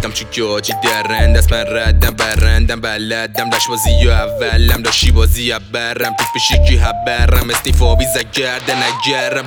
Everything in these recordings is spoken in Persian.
ردم چو گاجی درند است من ردم برندم بلدم لشبازی و اولم لاشی بازی برم تو پشکی حبرم استیفابی زگردن نگرم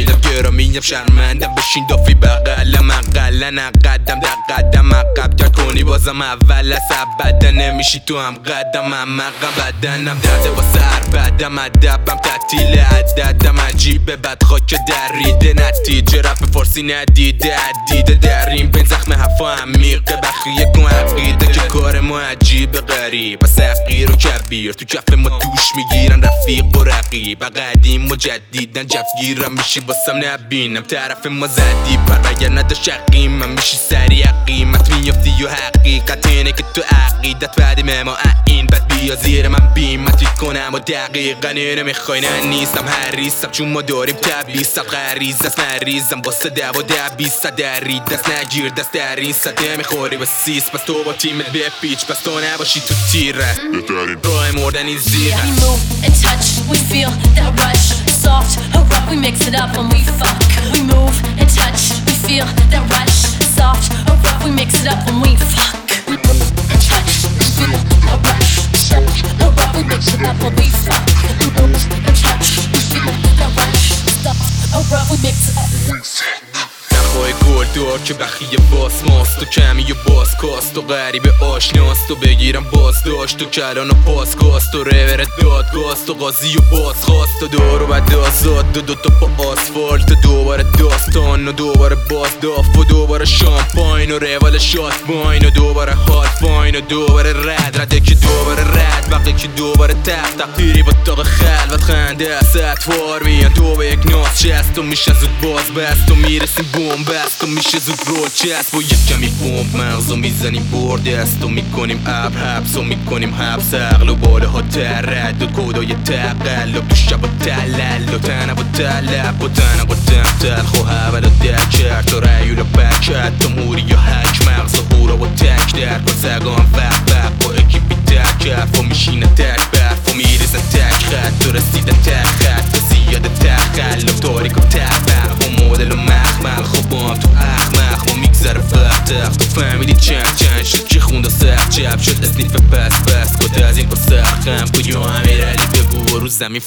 گرامیم شرمندم بشین دافی بغلم اقلن اقدم در قدم عقب کرد کنی بازم اول از ابدا نمیشی تو هم قدم هم بدنم درده با سر بدم ادبم تعطیل عددم عجیبه بد خاک دریده نتیجه رپ فارسی ندیده عدیده در این بین زخم حفا عمیقه بخیه کن عقیده که کار ما عجیبه غریب و سفقیر و کبیر تو کف ما دوش میگیرن رفیق و رقیب قدیم و جدیدن جفگیرم میشی باسم نبینم طرف ما زدی پر اگر نداشت من میشی سریع قیمت میافتی و حقیقت اینه که تو عقیدت بعدیم ما این بد بیا زیر من بیمتی کنم و دقیقا اینه میخوای نه نیستم حریصم چون ما داریم تبلیست غریز است مریضم واسه 10 و 20 درید دست نگیر دست در این سده میخوری به سیس پس تو با تیمت به پیچ پس تو نباشی تو تیره راه مردن این زیره We move and touch, we feel that rush. Soft or rough, we mix it up when we fuck. We move and touch, we feel that rush. Soft or rough, we mix it up when we fuck. We move and touch, we feel that rush. Soft or rough, we mix it up when we fuck. We move and touch, we feel that rush. Soft or rough, we mix it up when we fuck. نخواه گلدار که بخیه باس ماست و کمی و باز کاست و غریب آشناست و بگیرم بازداشت و کلان و پاسکاست و رورت دادگاست و قاضی و بازخواست و دور و بعد آزاد و دوتا پا آسفالت و دوباره داستان و دوباره بازداف و دوباره شامپاین و روال شات باین و دوباره هات فاین و دوباره رده که دوباره رد وقتی که دوباره تقدیری با تاق خلوت خنده است اتوار میان تو به یک ناز چست و میشه زود باز بست و میرسیم بوم بست و میشه زود رول چست با یک کمی بوم مغز و میزنیم برد است و میکنیم ابر حبس و میکنیم حبس عقل و باله ها ترد و کودای تقلب تو شب و تلل و تنب و طلب و تنب و تم تلخ و حول و در کرد و ریول و برکت و موری و حک مغز و هورا و تک درد و سگان وقت و اکیپی تک و میشینه تک برف و میریزن تک خط و رسیده تک خط و زیاده تخل و تاریک و تفق و مدل و مخمل خب با هم تو اخمخ و میگذره فرد تو فهمیدی چند شد که خونده سخت جب شد اسنیف پس کده از این با سخم کن یا امیر علی بگو رو زمین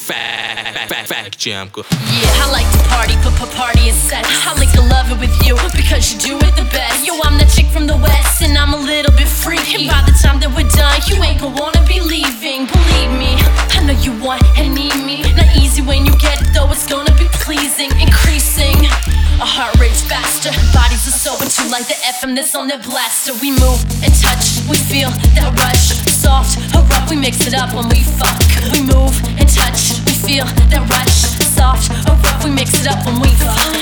فک جمع کن Yeah, I like to party, party is set. I like to love it with you because you do it the best. Yo, I'm the chick from the west and I'm a little bit freaky. And by the time that we're done, you ain't gon' wanna be leaving. Believe me, I know you want and need me. Not easy when you get it though, it's gonna be pleasing. Increasing, our heart rate's faster. Bodies are so into like the FM that's on their blaster. We move and touch, we feel that rush. Soft or rough, we mix it up when we fuck. We move and touch, we feel that rush. Soft or rough, we mix it up when we fuck.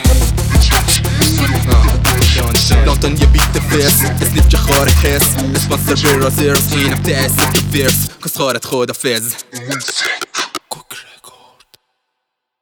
لندن یه بیت فرس اسلیف که خارج حس اسپانسر برازرز اینم تأثیر که فرس کس خارت خدافز